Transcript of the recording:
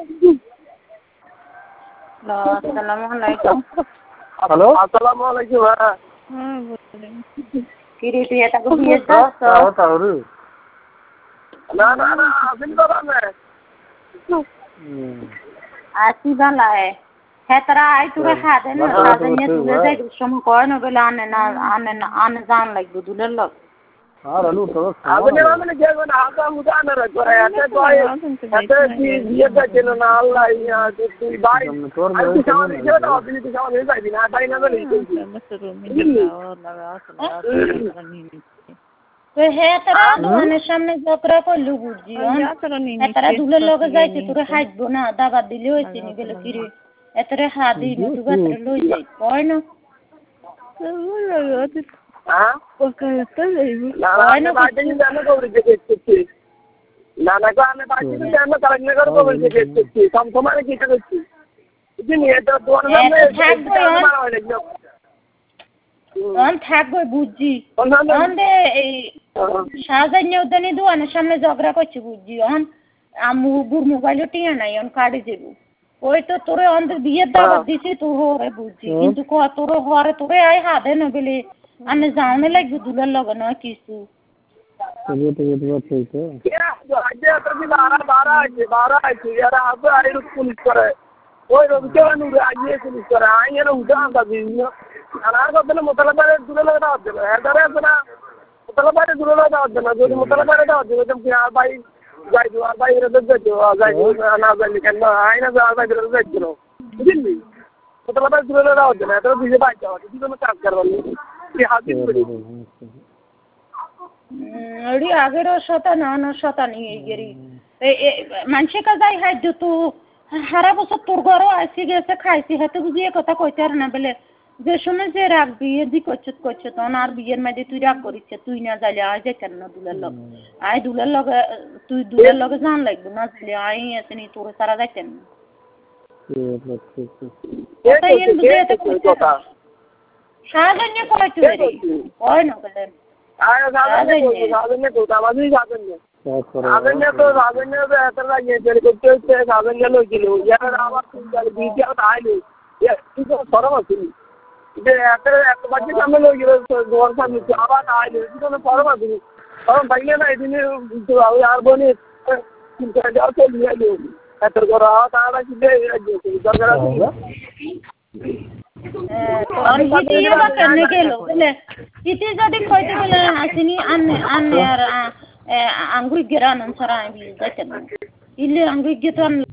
আসসালামালাইকুম। Hello আসসালামু আলাইকুম। হ্যাঁ বলেন। কি রে তুই এটাকে বিয়ে করছ? না না না আসেন তো না। আসি বালায় হেতরা আই তুরে খাদেন না খাদেন নিয়ে তুলে যাই সময় কয় না বলে আনে জান লাগবে দুলের লোক। আপনি মানে কি মানে হাতা মুদা না করে এটা কয় এটা বিয়েটা ছিল না আল্লাহ ইয়া তুই ভাই আমি সামনে গেল না আপনি তো সামনে যাইবি না তাই না বলি তো হেতরা দোকানের সামনে জকরা করলু বুঝি হেতরা দুলের লগে যাইতে তোরে খাইবো না দাবাত দিলে হইছে নি গেল কি রে এতরে হাদি নতু গাতরে লই যাই কয় না হ্যাঁ না বাড়িতে কিন্তু আমি কবরি দেখেছি না না আমি বাড়িতে কিন্তু আমি কালেক্টর কবরি দেখেছি কম সময় কি করছি বুঝলি এটা দোয়ার নামে অন থাকবো বুঝছি অন্দে এই শাহজাহান উদ্যানে দোকানের সামনে ঝগড়া করছে বুঝছি অন আমু বুর মোবাইলও টিয়া নাই অন কার্ডে যাবো ওই তো তোরে অন্ধের বিয়ের দাওয়াত দিছি তোর হরে বুঝছি কিন্তু তোর হরে তোরে আই হাদে না বলে আমি যাওনে লাগবে দুলার লগে নয় কিছু ওই রবিকেন আইয়ে পুলিশ করে আইয়ের উদাহরণ বিভিন্ন আর কথা মোতালাবারে দূরে লাগা হচ্ছে না এদারে আছে না মোতালাবারে দূরে লাগা হচ্ছে না যদি মোতালাবারে দেওয়া হচ্ছে তুমি আর ভাই যাই দো আর ভাই এর যাই না যাই কেন আইনা আর ভাই এর যাই দিল বুঝলি মোতালাবারে দূরে লাগা হচ্ছে না এটা দিতে পারছে না কিছু কোনো কাজ করবার কি হাজির করি ওই আগের শতানা শতানি এই গেরি মানুষে কা যাই হাই তো সারা বছর তোর ঘরও আসি গেছে খাইছি হাতে বুঝিয়ে কথা কইতে আর না বলে যে সময় যে রাগ বিয়ে দি করছে তখন আর বিয়ের মাঝে তুই রাগ করিস তুই না যাইলে আয় যে কেন না দুলের লগ আয় দুলের লগে তুই দুলের লগে জান লাগবে না যাইলে আয় আছে নি তোর সারা যাইতেন না সাহায্য কইতে রে কয় না বলে আয় সাহায্য করতে আমাদের সাহায্য সাধন্য তো সাধন্য তো এত লাগে যে করতে হচ্ছে সাধন্য লইছিল ইয়ার আবার বিয়ে আইলো তুই তো সরম আছিস যে এত বাজে সামনে লই গেল ঘর সামনে আবার আইলো তুই তো সরম আছিস সরম পাইলে না এদিনে আর বনি চিন্তা যাও তো নিয়ে আইলো এত করা তারা কি দরকার আছে ইতি যদি কইতে বলে আসিনি আন্নে আর আঙ্গুই গেরান সারা যাইতেন ইলে আঙ্গুই গেতান